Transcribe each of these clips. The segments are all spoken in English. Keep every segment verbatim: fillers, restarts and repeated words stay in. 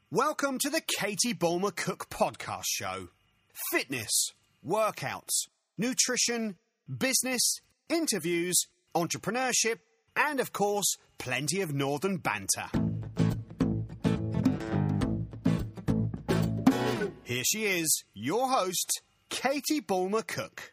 Welcome to the Katie Bulmer Cook podcast show. Fitness, workouts, nutrition, business, interviews, entrepreneurship, and of course, plenty of northern banter. Here she is, your host, Katie Bulmer Cook.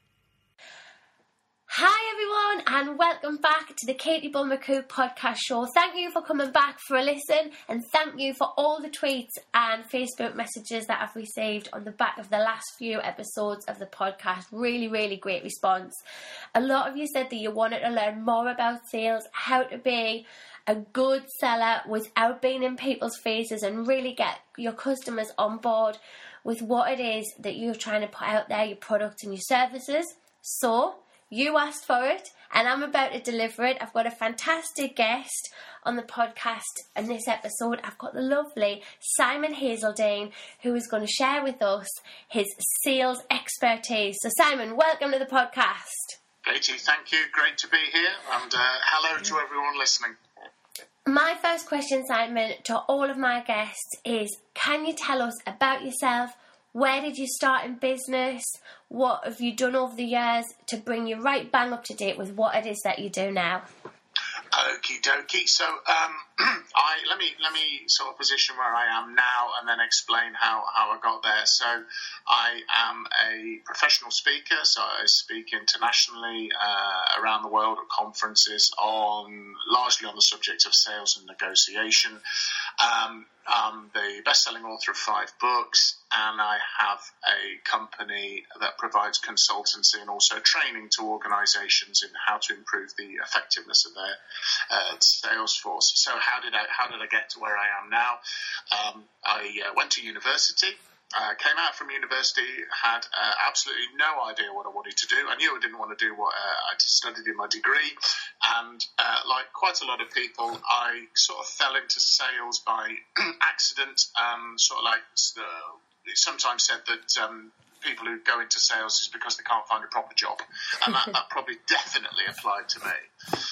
Hi everyone, and welcome back to the Katie Bulmer Cook podcast show. Thank you for coming back for a listen, and thank you for all the tweets and Facebook messages that I've received on the back of the last few episodes of the podcast. Really, really great response. A lot of you said that you wanted to learn more about sales, how to be a good seller without being in people's faces, and really get your customers on board with what it is that you're trying to put out there, your products and your services. So, you asked for it, and I'm about to deliver it. I've got a fantastic guest on the podcast in this episode. I've got the lovely Simon Hazeldine, who is going to share with us his sales expertise. So, Simon, welcome to the podcast. Katie, thank you. Great to be here, and uh, hello to everyone listening. My first question, Simon, to all of my guests is, can you tell us about yourself? Where did you start in business? What have you done over the years to bring you right bang up to date with what it is that you do now? Okie dokie. So, um, I let me let me sort of position where I am now, and then explain how, how I got there. So, I am a professional speaker. So, I speak internationally uh, around the world at conferences on largely on the subject of sales and negotiation. Um, I'm the best-selling author of five books, and I have a company that provides consultancy and also training to organisations in how to improve the effectiveness of their uh, sales force. So, how did I how did I get to where I am now? Um, I uh, went to university. Uh, came out from university, had uh, absolutely no idea what I wanted to do. I knew I didn't want to do what uh, I studied in my degree, and uh, like quite a lot of people, I sort of fell into sales by accident. Um, sort of like uh, it's sometimes said that um, people who go into sales is because they can't find a proper job, and that, that probably definitely applied to me.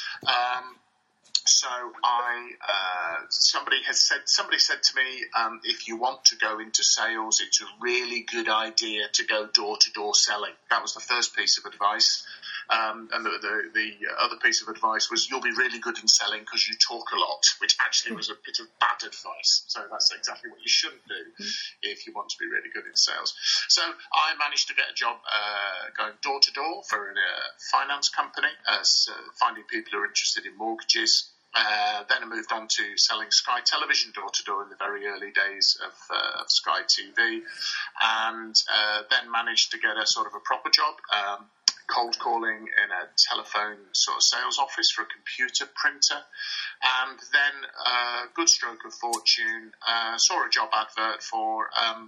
Um, So I, uh, somebody has said, somebody said to me, um, if you want to go into sales, it's a really good idea to go door to door selling. That was the first piece of advice. Um, and the, the, the other piece of advice was you'll be really good in selling because you talk a lot, which actually was a bit of bad advice. So that's exactly what you shouldn't do if you want to be really good in sales. So I managed to get a job uh, going door to door for a uh, finance company, as uh, finding people who are interested in mortgages. Uh, then I moved on to selling Sky Television door to door in the very early days of, uh, of Sky T V, and uh, then managed to get a sort of a proper job, um, cold calling in a telephone sort of sales office for a computer printer, and then uh, good stroke of fortune, uh, saw a job advert for um,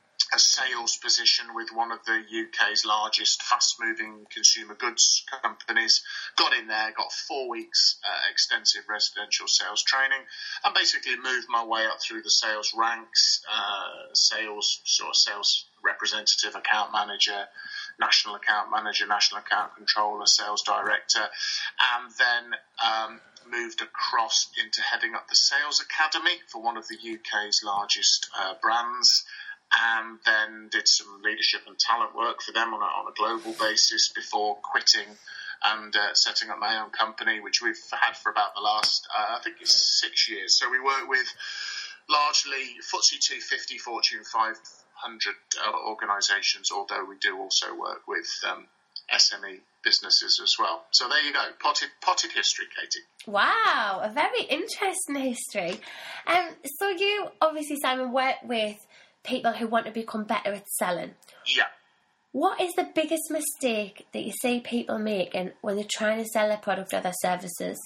a sales position with one of the U K's largest fast-moving consumer goods companies. Got in there, got four weeks uh, extensive residential sales training, and basically moved my way up through the sales ranks, uh, sales sort of sales representative, account manager, national account manager, national account controller, sales director, and then um, moved across into heading up the sales academy for one of the U K's largest uh, brands. And then did some leadership and talent work for them on a, on a global basis before quitting and uh, setting up my own company, which we've had for about the last, uh, I think it's six years. So we work with largely F T S E two fifty, Fortune five hundred uh, organisations, although we do also work with um, S M E businesses as well. So there you go, potted, potted history, Katie. Wow, a very interesting history. Um, so you obviously, Simon, work with people who want to become better at selling. Yeah. What is the biggest mistake that you see people making when they're trying to sell their product or their services?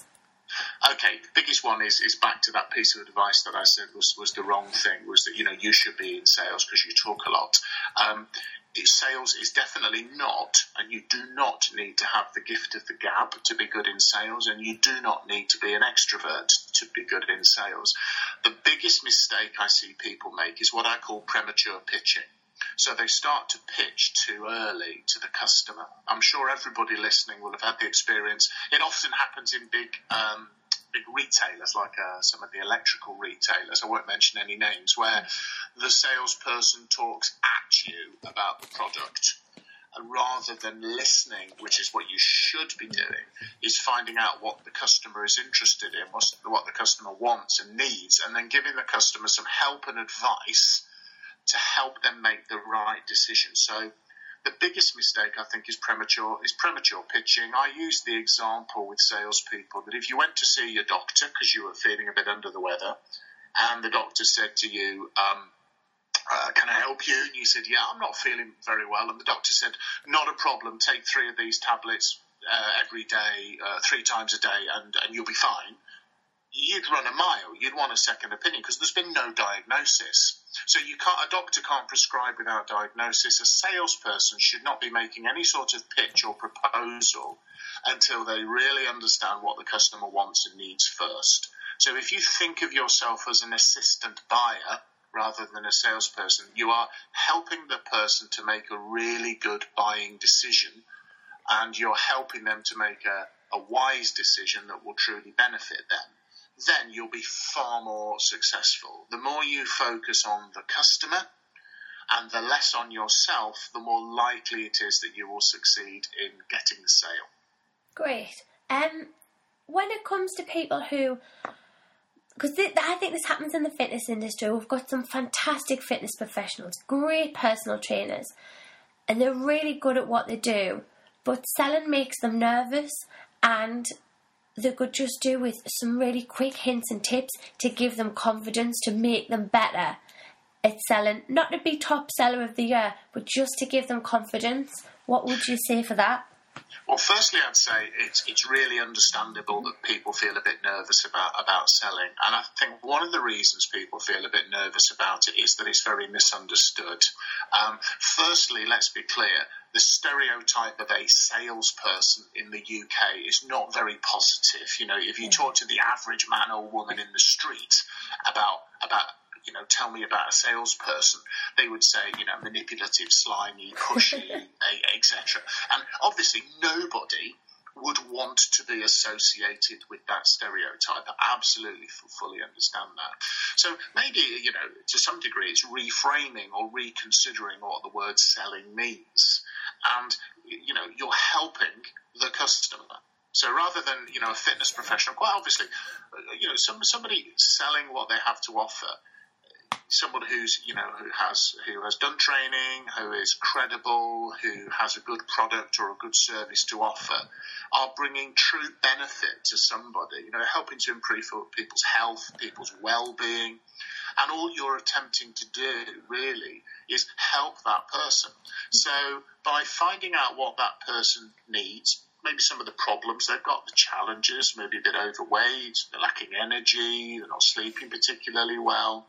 Okay, the biggest one is is back to that piece of advice that I said was, was the wrong thing, was that, you know, you should be in sales because you talk a lot. Um, sales is definitely not, and you do not need to have the gift of the gab to be good in sales, and you do not need to be an extrovert to be good in sales. The biggest mistake I see people make is what I call premature pitching. So they start to pitch too early to the customer. I'm sure everybody listening will have had the experience. It often happens in big um, big retailers, like uh, some of the electrical retailers, I won't mention any names, where the salesperson talks at you about the product. And rather than listening, which is what you should be doing, is finding out what the customer is interested in, what the customer wants and needs, and then giving the customer some help and advice to help them make the right decision. So the biggest mistake, I think, is premature is premature pitching. I use the example with salespeople that if you went to see your doctor because you were feeling a bit under the weather, and the doctor said to you, um, Uh, can I help you? And you said, yeah, I'm not feeling very well. And the doctor said, not a problem. Take three of these tablets uh, every day, uh, three times a day, and, and you'll be fine. You'd run a mile. You'd want a second opinion because there's been no diagnosis. So you can't, a doctor can't prescribe without diagnosis. A salesperson should not be making any sort of pitch or proposal until they really understand what the customer wants and needs first. So if you think of yourself as an assistant buyer, rather than a salesperson, you are helping the person to make a really good buying decision, and you're helping them to make a, a wise decision that will truly benefit them. Then you'll be far more successful. The more you focus on the customer and the less on yourself, the more likely it is that you will succeed in getting the sale. Great. Um, when it comes to people who... Because th- I think this happens in the fitness industry. We've got some fantastic fitness professionals, great personal trainers, and they're really good at what they do, but selling makes them nervous, and they could just do with some really quick hints and tips to give them confidence, to make them better at selling. Not to be top seller of the year, but just to give them confidence. What would you say for that? Well, firstly, I'd say it's it's really understandable that people feel a bit nervous about, about selling. And I think one of the reasons people feel a bit nervous about it is that it's very misunderstood. Um, firstly, let's be clear, the stereotype of a salesperson in the U K is not very positive. You know, if you talk to the average man or woman in the street about about you know, tell me about a salesperson, they would say, you know, manipulative, slimy, pushy, et cetera. And obviously nobody would want to be associated with that stereotype. I absolutely fully understand that. So maybe, you know, to some degree it's reframing or reconsidering what the word selling means. And, you know, you're helping the customer. So rather than, you know, a fitness professional, quite obviously, you know, some, somebody selling what they have to offer, someone who's, you know, who has who has done training, who is credible, who has a good product or a good service to offer, are bringing true benefit to somebody, you know, helping to improve people's health, people's well-being. And all you're attempting to do, really, is help that person. So by finding out what that person needs, maybe some of the problems they've got, the challenges, maybe a bit overweight, they're lacking energy, they're not sleeping particularly well,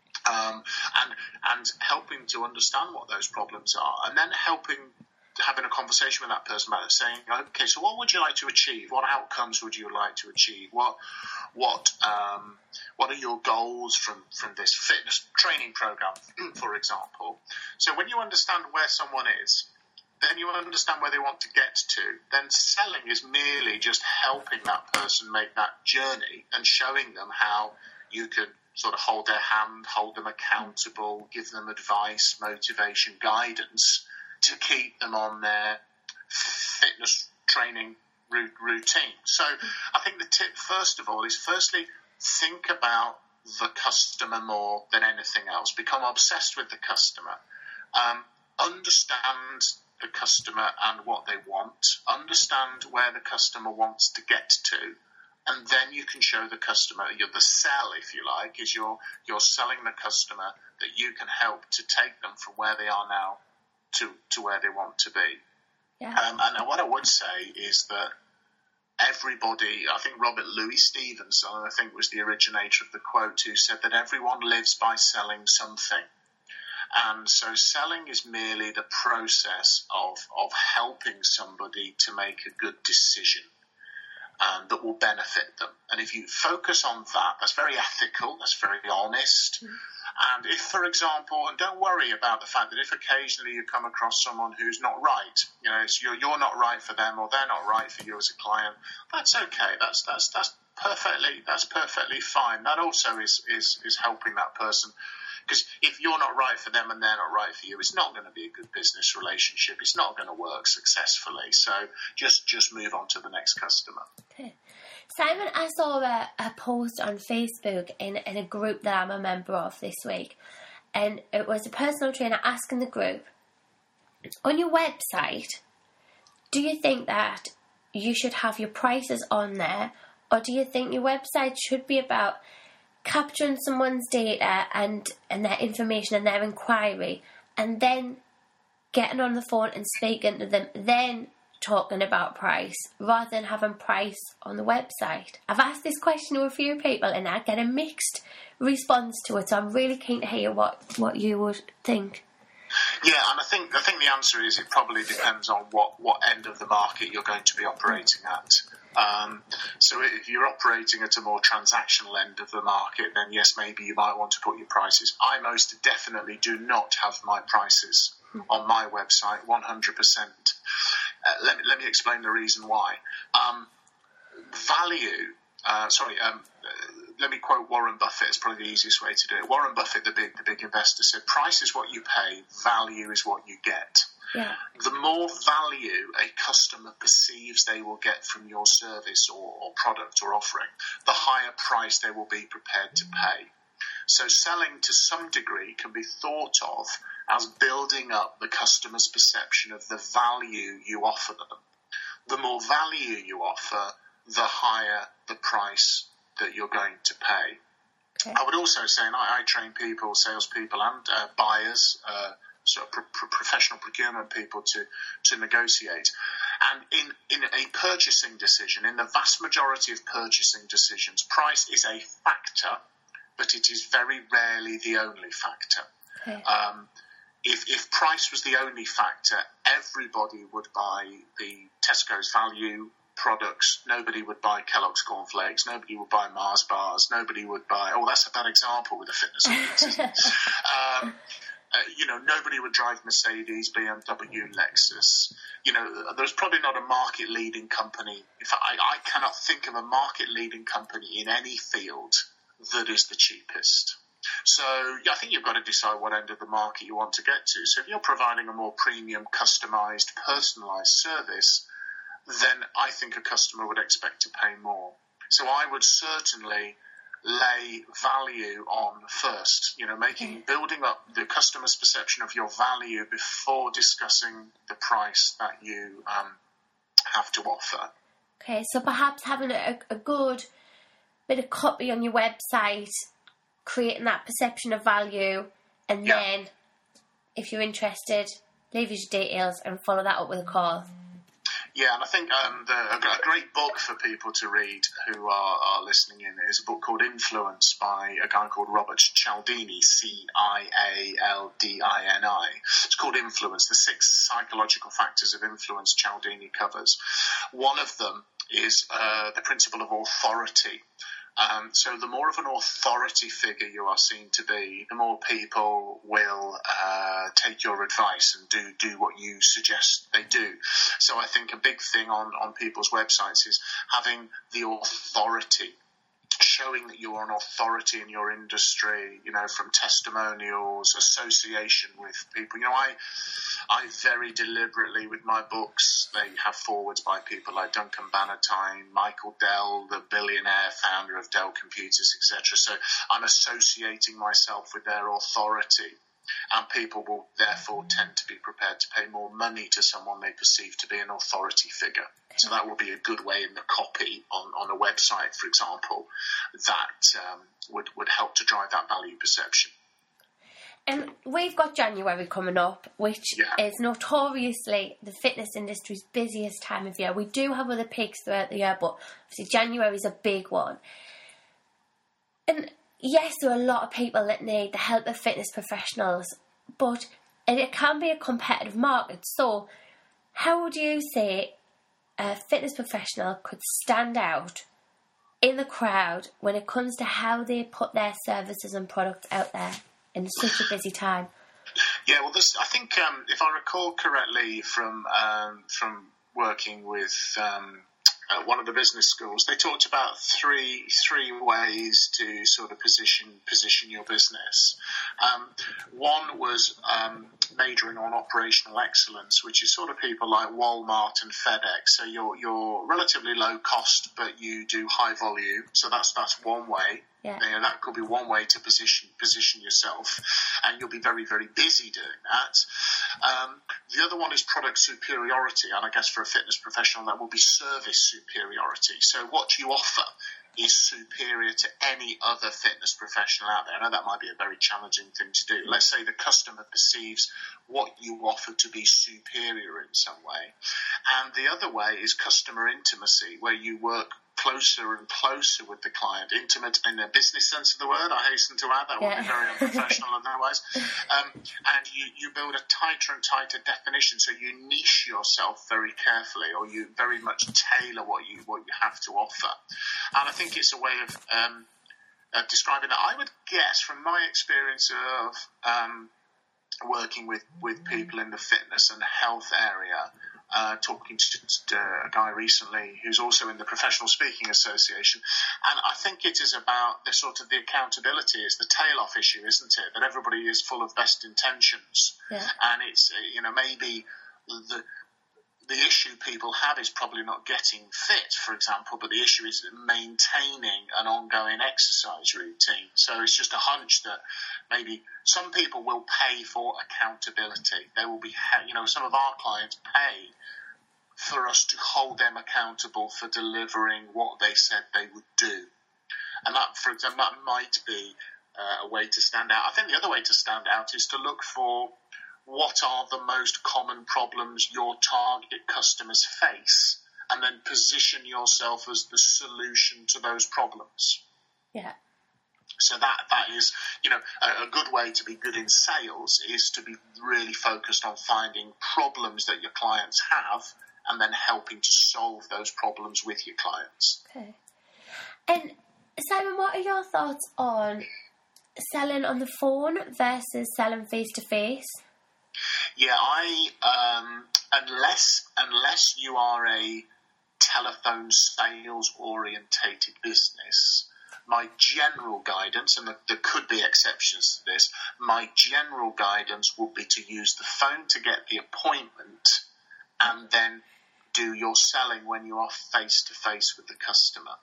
Um, and and helping to understand what those problems are, and then helping, having a conversation with that person about it, saying, okay, so what would you like to achieve? What outcomes would you like to achieve? What what um, what are your goals from, from this fitness training program, for example? So when you understand where someone is, then you understand where they want to get to. Then selling is merely just helping that person make that journey and showing them how you could sort of hold their hand, hold them accountable, give them advice, motivation, guidance to keep them on their fitness training routine. So I think the tip, first of all, is firstly, think about the customer more than anything else. Become obsessed with the customer. Um, understand the customer and what they want. Understand where the customer wants to get to. And then you can show the customer, you're the sell, if you like, is you're, you're selling the customer that you can help to take them from where they are now to, to where they want to be. Yeah. Um, and what I would say is that everybody, I think Robert Louis Stevenson, I think was the originator of the quote, who said that everyone lives by selling something. And so selling is merely the process of, of helping somebody to make a good decision. Um, that will benefit them. And if you focus on that, that's very ethical, that's very honest. Mm. And if, for example, and don't worry about the fact that if occasionally you come across someone who's not right, you know, it's you're, you're not right for them or they're not right for you as a client, that's okay. That's that's that's perfectly. That's perfectly fine. That also is is is helping that person. Because if you're not right for them and they're not right for you, it's not going to be a good business relationship. It's not going to work successfully. So just just move on to the next customer. Okay. Simon, I saw a, a post on Facebook in, in a group that I'm a member of this week. And it was a personal trainer asking the group, on your website, do you think that you should have your prices on there? Or do you think your website should be about capturing someone's data and, and their information and their inquiry, and then getting on the phone and speaking to them, then talking about price, rather than having price on the website? I've asked this question to a few people and I get a mixed response to it, so I'm really keen to hear what, what you would think. Yeah, and I think I think the answer is it probably depends on what, what end of the market you're going to be operating at. Um, so if you're operating at a more transactional end of the market, then yes, maybe you might want to put your prices. I most definitely do not have my prices on my website, one hundred percent. Uh, let me let me explain the reason why. Um, value, uh, sorry, um, uh, let me quote Warren Buffett. It's probably the easiest way to do it. Warren Buffett, the big the big investor, said, "Price is what you pay, value is what you get." Yeah. The more value a customer perceives they will get from your service or, or product or offering, the higher price they will be prepared to pay. So selling to some degree can be thought of as building up the customer's perception of the value you offer them. The more value you offer, the higher the price that you're going to pay. Okay. I would also say, and I, I train people, salespeople and uh, buyers, uh, sort of pro- pro- professional procurement people to, to negotiate. And in, in a purchasing decision, in the vast majority of purchasing decisions, price is a factor, but it is very rarely the only factor. Okay. Um, if, if price was the only factor, everybody would buy the Tesco's value products. Nobody would buy Kellogg's cornflakes. Nobody would buy Mars bars. Nobody would buy... Oh, that's a bad example with a fitness audience, isn't it? um, Uh, you know, nobody would drive Mercedes, B M W, Lexus. You know, there's probably not a market-leading company. In fact, I, I cannot think of a market-leading company in any field that is the cheapest. So yeah, I think you've got to decide what end of the market you want to get to. So if you're providing a more premium, customised, personalised service, then I think a customer would expect to pay more. So I would certainly lay value on first, you know, making, building up the customer's perception of your value before discussing the price that you um, have to offer. Okay, so perhaps having a, a good bit of copy on your website, creating that perception of value, and Yeah. then, if you're interested, leave us your details and follow that up with a call. Yeah, and I think um, the, a, a great book for people to read who are, are listening in is a book called Influence by a guy called Robert Cialdini, C I A L D I N I. It's called Influence, the six psychological factors of influence Cialdini covers. One of them is uh, the principle of authority. Um, so the more of an authority figure you are seen to be, the more people will uh, take your advice and do, do what you suggest they do. So I think a big thing on, on people's websites is having the authority, showing that you are an authority in your industry, you know, from testimonials, association with people. You know, I I very deliberately, with my books, they have forwards by people like Duncan Bannatyne, Michael Dell, the billionaire founder of Dell Computers, et cetera. So I'm associating myself with their authority, and people will therefore tend to be prepared to pay more money to someone they perceive to be an authority figure. So that will be a good way in the copy on, on a website, for example, that um, would, would help to drive that value perception. And we've got January coming up, which Yeah. is notoriously the fitness industry's busiest time of year. We do have other peaks throughout the year, but obviously January is a big one. And yes, there are a lot of people that need the help of fitness professionals, but it can be a competitive market. So how would you say a fitness professional could stand out in the crowd when it comes to how they put their services and products out there in such a busy time? Yeah, well, this, I think um, if I recall correctly from um, from working with um, at one of the business schools, they talked about three three ways to sort of position position your business. Um, one was um, majoring on operational excellence, which is sort of people like Walmart and FedEx. So you're you're relatively low cost, but you do high volume. So that's that's one way. Yeah. You know, that could be one way to position position yourself, and you'll be very, very busy doing that. Um, the other one is product superiority, and I guess for a fitness professional that will be service superiority. So what you offer is superior to any other fitness professional out there. I know that might be a very challenging thing to do. Let's say the customer perceives what you offer to be superior in some way. And the other way is customer intimacy, where you work closer and closer with the client, intimate in a business sense of the word, I hasten to add. That yeah. would be very unprofessional otherwise. Um, and you, you build a tighter and tighter definition, so you niche yourself very carefully, or you very much tailor what you what you have to offer. And I think it's a way of um, uh, describing that. I would guess, from my experience of um, working with, with people in the fitness and health area, Uh, talking to, to a guy recently who's also in the Professional Speaking Association, and I think it is about the sort of the accountability is the tail-off issue, isn't it? That everybody is full of best intentions, yeah. and it's uh, you know maybe the the issue people have is probably not getting fit, for example, but the issue is maintaining an ongoing exercise routine. So it's just a hunch that maybe some people will pay for accountability. They will be, you know, some of our clients pay for us to hold them accountable for delivering what they said they would do. And that, for example, that might be uh, a way to stand out. I think the other way to stand out is to look for what are the most common problems your target customers face, and then position yourself as the solution to those problems. Yeah. So that that is, you know, a, a good way to be good in sales is to be really focused on finding problems that your clients have, and then helping to solve those problems with your clients. Okay. And Simon, what are your thoughts on selling on the phone versus selling face to face? Yeah, I um, unless unless you are a telephone sales orientated business, my general guidance, and there could be exceptions to this, my general guidance would be to use the phone to get the appointment, and then do your selling when you are face to face with the customer.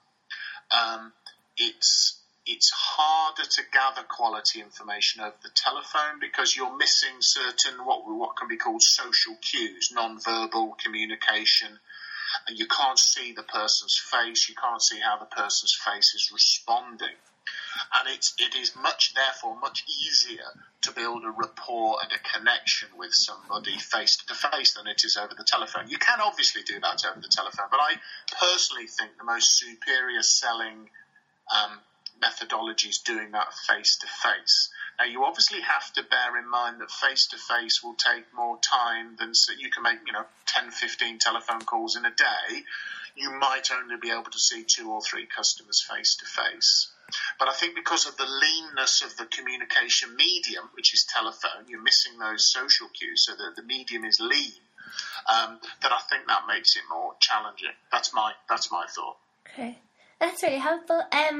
Um, it's It's harder to gather quality information over the telephone because you're missing certain what what can be called social cues, non-verbal communication. And you can't see the person's face, you can't see how the person's face is responding. And it's, it is much, therefore, much easier to build a rapport and a connection with somebody face to face than it is over the telephone. You can obviously do that over the telephone, but I personally think the most superior selling um, methodology is doing that face-to-face. Now, you obviously have to bear in mind that face-to-face will take more time than, so you can make, you know, ten, fifteen telephone calls in a day. You might only be able to see two or three customers face-to-face. But I think because of the leanness of the communication medium, which is telephone, you're missing those social cues, so that the medium is lean, um, that I think that makes it more challenging. That's my, that's my thought. Okay. That's really helpful. Um...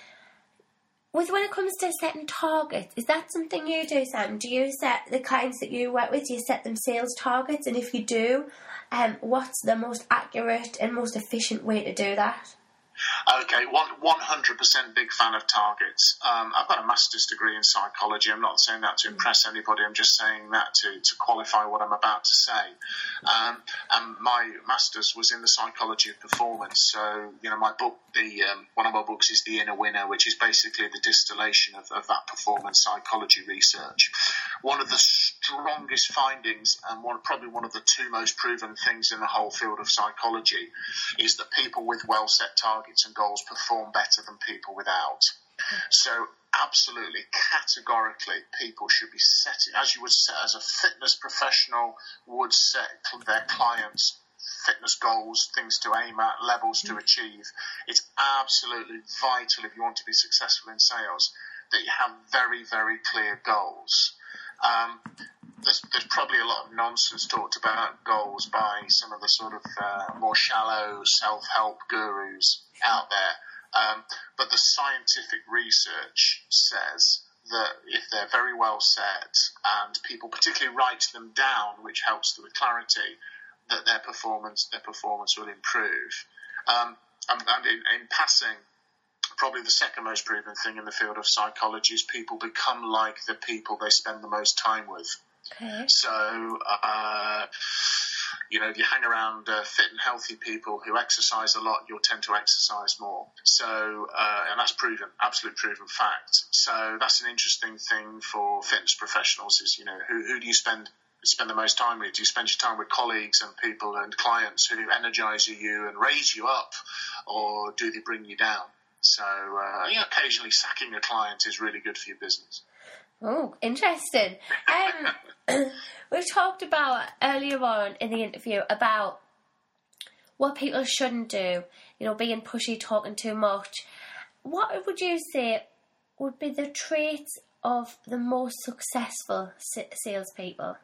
With when it comes to setting targets, is that something you do, Sam? Do you set the clients that you work with, do you set them sales targets? And if you do, um, what's the most accurate and most efficient way to do that? Okay, one, one hundred percent big fan of targets. Um, I've got a master's degree in psychology. I'm not saying that to impress anybody. I'm just saying that to, to qualify what I'm about to say. Um, and my master's was in the psychology of performance. So, you know, my book, the um, one of my books is The Inner Winner, which is basically the distillation of, of that performance psychology research. One of the strongest findings, and one probably one of the two most proven things in the whole field of psychology, is that people with well set targets and goals perform better than people without. So absolutely, categorically, people should be setting, as you would set as a fitness professional would set their clients fitness goals, things to aim at, levels to achieve. It's absolutely vital if you want to be successful in sales that you have very, very clear goals. Um, there's, there's probably a lot of nonsense talked about goals by some of the sort of uh, more shallow self-help gurus out there. Um, but the scientific research says that if they're very well set and people particularly write them down, which helps with clarity, that their performance their performance will improve. Um, and and in, in passing, probably the second most proven thing in the field of psychology is people become like the people they spend the most time with. Okay. So, uh, you know, if you hang around uh, fit and healthy people who exercise a lot, you'll tend to exercise more. So, uh, and that's proven, absolute proven fact. So that's an interesting thing for fitness professionals is, you know, who, who do you spend spend the most time with? Do you spend your time with colleagues and people and clients who energize you and raise you up, or do they bring you down? So, uh, yeah, occasionally sacking a client is really good for your business. Oh, interesting. Um, we talked about earlier on in the interview about what people shouldn't do, you know, being pushy, talking too much. What would you say would be the traits of the most successful salespeople?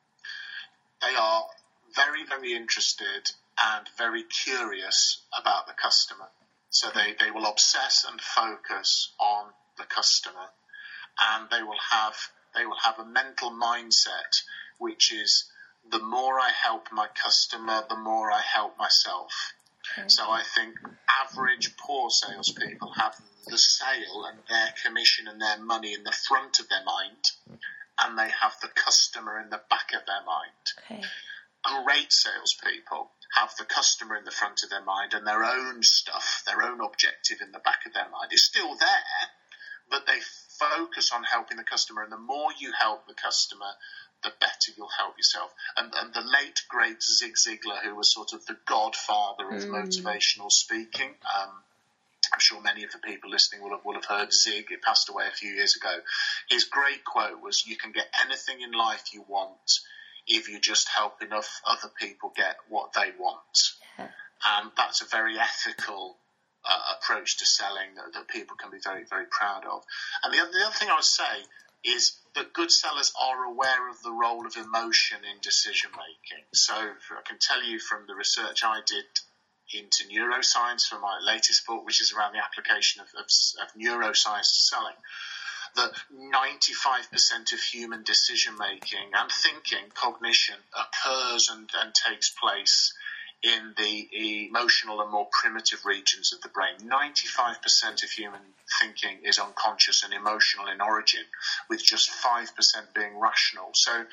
They are very, very interested and very curious about the customer. So they, they will obsess and focus on the customer, and they will have they will have a mental mindset which is the more I help my customer, the more I help myself. Okay. So I think average poor salespeople have the sale and their commission and their money in the front of their mind, and they have the customer in the back of their mind. Okay. Great salespeople have the customer in the front of their mind and their own stuff, their own objective in the back of their mind is still there, but they focus on helping the customer. And the more you help the customer, the better you'll help yourself. And, and the late, great Zig Ziglar, who was sort of the godfather of mm. motivational speaking, um, I'm sure many of the people listening will have, will have heard Zig. It passed away a few years ago. His great quote was, "You can get anything in life you want if you just help enough other people get what they want." Yeah. And that's a very ethical uh, approach to selling that, that people can be very, very proud of. And the other, the other thing I would say is that good sellers are aware of the role of emotion in decision making. So I can tell you from the research I did into neuroscience for my latest book, which is around the application of, of, of neuroscience to selling, that ninety-five percent of human decision-making and thinking, cognition, occurs and, and takes place in the emotional and more primitive regions of the brain. ninety-five percent of human thinking is unconscious and emotional in origin, with just five percent being rational. So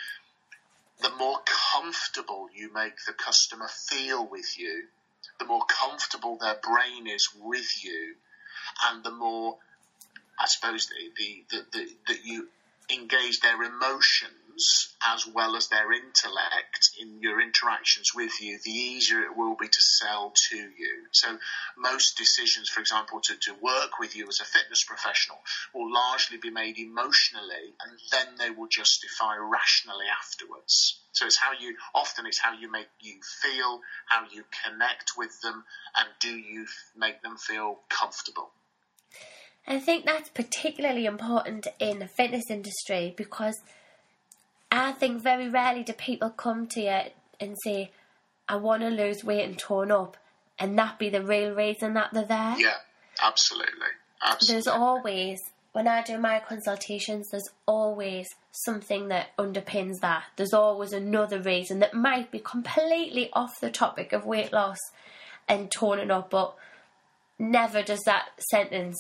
the more comfortable you make the customer feel with you, the more comfortable their brain is with you, and the more, I suppose, the, the, the, the, that you engage their emotions as well as their intellect in your interactions with you, the easier it will be to sell to you. So most decisions, for example, to, to work with you as a fitness professional will largely be made emotionally, and then they will justify rationally afterwards. So it's how you, often it's how you make you feel, how you connect with them, and do you make them feel comfortable. I think that's particularly important in the fitness industry, because I think very rarely do people come to you and say, I want to lose weight and tone up, and that be the real reason that they're there. Yeah, absolutely. absolutely. There's always, when I do my consultations, there's always something that underpins that. There's always another reason that might be completely off the topic of weight loss and toning up, but never does that sentence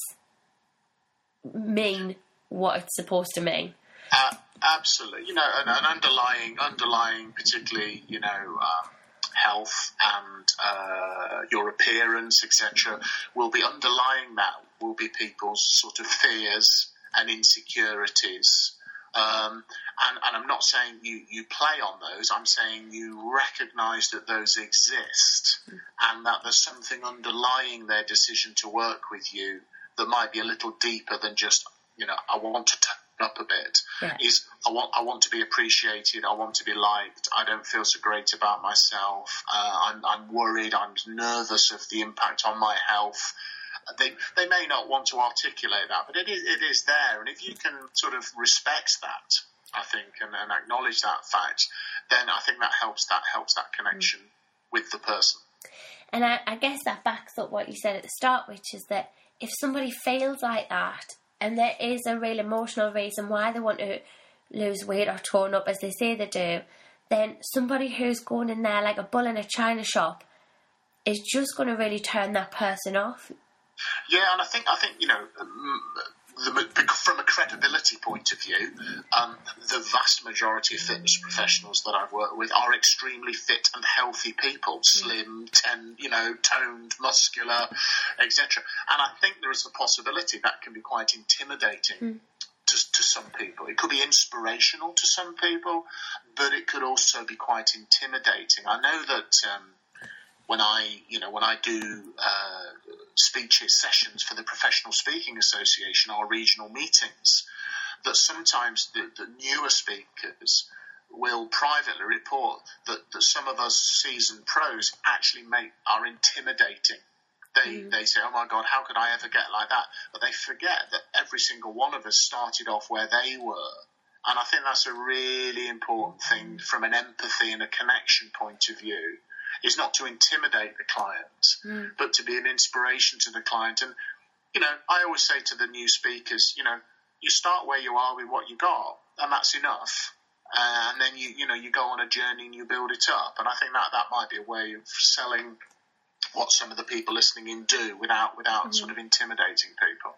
mean what it's supposed to mean. Uh, absolutely. You know, an, an underlying, underlying, particularly, you know, um, health and uh, your appearance, et cetera, will be underlying that, will be people's sort of fears and insecurities. Um, and, and I'm not saying you, you play on those, I'm saying you recognise that those exist mm. and that there's something underlying their decision to work with you that might be a little deeper than just, you know, I want to turn up a bit. Yeah. Is I want I want to be appreciated, I want to be liked, I don't feel so great about myself, uh, I'm, I'm worried, I'm nervous of the impact on my health. They they may not want to articulate that, but it is it is there, and if you can sort of respect that I think, and, and acknowledge that fact, then I think that helps that helps that connection mm. with the person. And I, I guess that backs up what you said at the start, which is that if somebody feels like that, and there is a real emotional reason why they want to lose weight or tone up, as they say they do, then somebody who's going in there like a bull in a china shop is just going to really turn that person off. Yeah, and I think I think you know. The, from a credibility point of view, um, the vast majority of fitness professionals that I've worked with are extremely fit and healthy people, slim, ten, you know, toned, muscular, et cetera. And I think there is a possibility that can be quite intimidating mm. to, to some people. It could be inspirational to some people, but it could also be quite intimidating. I know that. Um, When I, you know, when I do uh, speeches, sessions for the Professional Speaking Association, our regional meetings, that sometimes the, the newer speakers will privately report that, that some of us seasoned pros actually make are intimidating. They mm. they say, "Oh my God, how could I ever get like that?" But they forget that every single one of us started off where they were. And I think that's a really important thing from an empathy and a connection point of view. Is not to intimidate the client, mm. but to be an inspiration to the client. And, you know, I always say to the new speakers, you know, you start where you are with what you got, and that's enough. Uh, and then, you you know, you go on a journey and you build it up. And I think that that might be a way of selling what some of the people listening in do without, without mm. sort of intimidating people.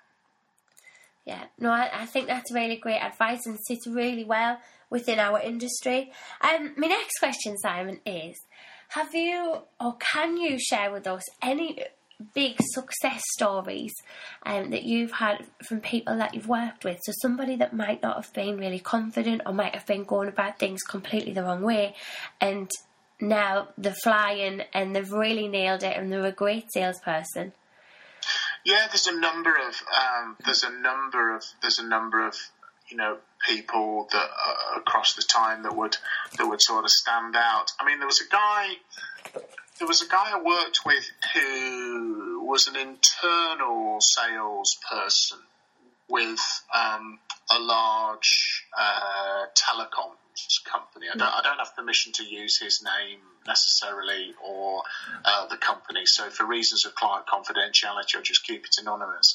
Yeah, no, I, I think that's really great advice and sits really well within our industry. Um, my next question, Simon, is... Have you, or can you share with us any big success stories um, that you've had from people that you've worked with? So somebody that might not have been really confident or might have been going about things completely the wrong way, and now they're flying and they've really nailed it and they're a great salesperson. Yeah, there's a number of um, there's a number of there's a number of you know people that uh, across the time that would that would sort of stand out. I mean, there was a guy there was a guy I worked with who was an internal salesperson with um, a large uh, telecoms company. I don't, I don't have permission to use his name necessarily or uh, the company, so for reasons of client confidentiality, I'll just keep it anonymous.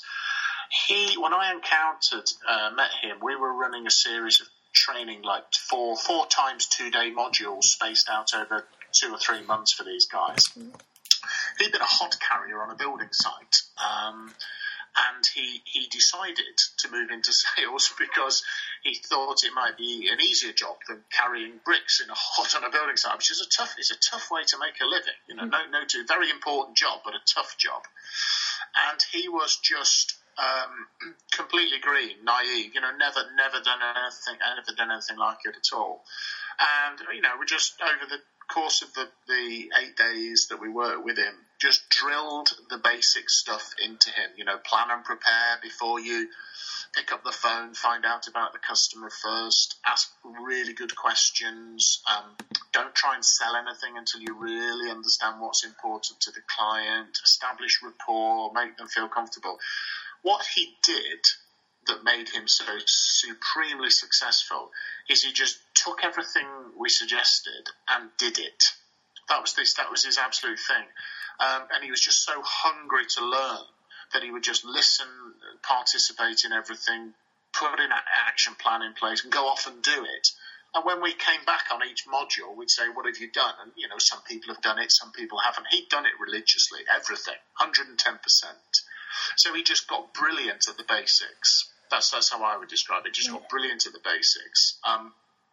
He, when I encountered, uh, met him, we were running a series of training, like four, four times two day modules spaced out over two or three months for these guys. He'd been a hod carrier on a building site, um, and he he decided to move into sales because he thought it might be an easier job than carrying bricks in a hod on a building site, which is a tough, it's a tough way to make a living. You know, no, no, two, very important job, but a tough job. And he was just um, completely green, naive. You know, never, never done anything, never done anything like it at all. And you know, we just over the course of the, the eight days that we worked with him, just drilled the basic stuff into him. You know, plan and prepare before you pick up the phone, find out about the customer first, ask really good questions, um, don't try and sell anything until you really understand what's important to the client, establish rapport, make them feel comfortable. What he did that made him so supremely successful is he just took everything we suggested and did it. That was this. That was his absolute thing. Um, and he was just so hungry to learn that he would just listen, participate in everything, put in an action plan in place, and go off and do it. And when we came back on each module, we'd say, what have you done? And, you know, some people have done it, some people haven't. He'd done it religiously, everything, one hundred ten percent. So he just got brilliant at the basics. That's that's how I would describe it. Just got brilliant at the basics. Um,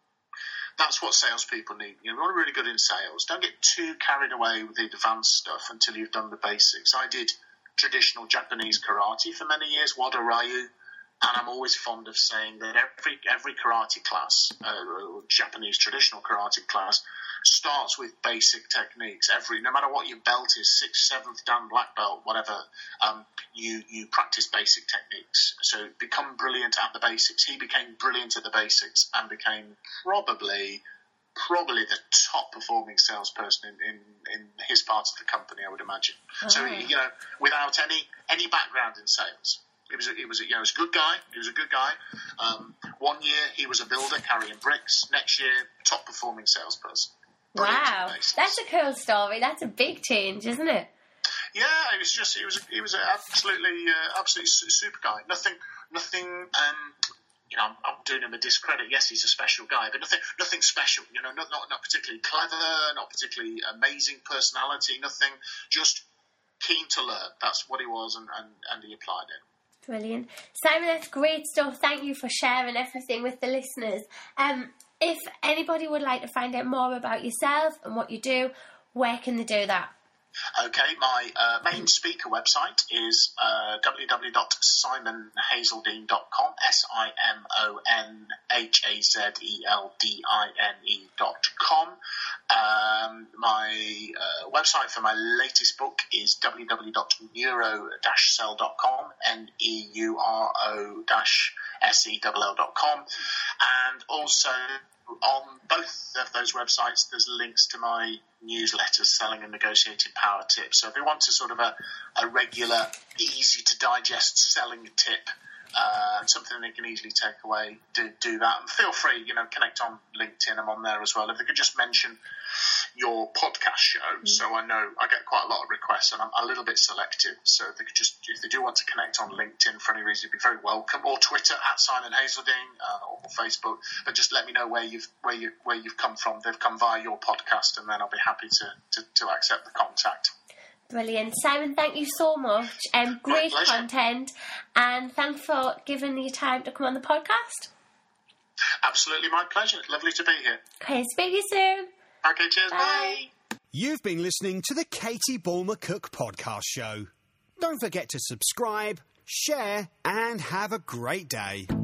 that's what salespeople need. You know, we're really good in sales. Don't get too carried away with the advanced stuff until you've done the basics. I did traditional Japanese karate for many years, Wado Ryu, and I'm always fond of saying that every every karate class, uh, Japanese traditional karate class, starts with basic techniques. Every, no matter what your belt is, sixth, seventh dan, black belt, whatever, um, you you practice basic techniques. So become brilliant at the basics. He became brilliant at the basics and became probably probably the top performing salesperson in, in, in his part of the company, I would imagine. Oh. So, you know, without any any background in sales. He was, a, he was, a, you know, he was a good guy. He was a good guy. Um, one year he was a builder carrying bricks. Next year, top performing salesperson. Wow, that's a cool story. That's a big change, isn't it? Yeah, it was just he was he was an absolutely uh, absolutely super guy. Nothing nothing. Um, you know, I'm, I'm doing him a discredit. Yes, he's a special guy, but nothing nothing special. You know, not not, not particularly clever, not particularly amazing personality. Nothing. Just keen to learn. That's what he was, and, and, and he applied it. Brilliant. Simon, that's great stuff. Thank you for sharing everything with the listeners. Um, if anybody would like to find out more about yourself and what you do, where can they do that? Okay, my uh, main speaker website is uh, w w w dot simon hazeldine dot com, S I M O N H A Z E L D I N E dot com. Um, my uh, website for my latest book is w w w dot neuro dash cell dot com, N E U R O S E L L dot com. And also on both of those websites, there's links to my newsletters, Selling and Negotiating Power Tips. So if you want to sort of a, a regular, easy to digest selling tip, uh, something they can easily take away, do, do that. And feel free, you know, connect on LinkedIn. I'm on there as well. If they could just mention your podcast show, mm-hmm. so I know I get quite a lot of requests, and I'm a little bit selective. So if they could just, if they do want to connect on LinkedIn for any reason, it'd be very welcome. Or Twitter at Simon Hazeldine, uh, or Facebook. But just let me know where you've where you where you've come from. They've come via your podcast, and then I'll be happy to to, to accept the contact. Brilliant. Simon, thank you so much. Um, great content, and thanks for giving me time to come on the podcast. Absolutely, my pleasure. Lovely to be here. Okay, speak to you soon. Okay, cheers. Bye. Bye. You've been listening to the Katie Bulmer Cook Podcast Show. Don't forget to subscribe, share, and have a great day.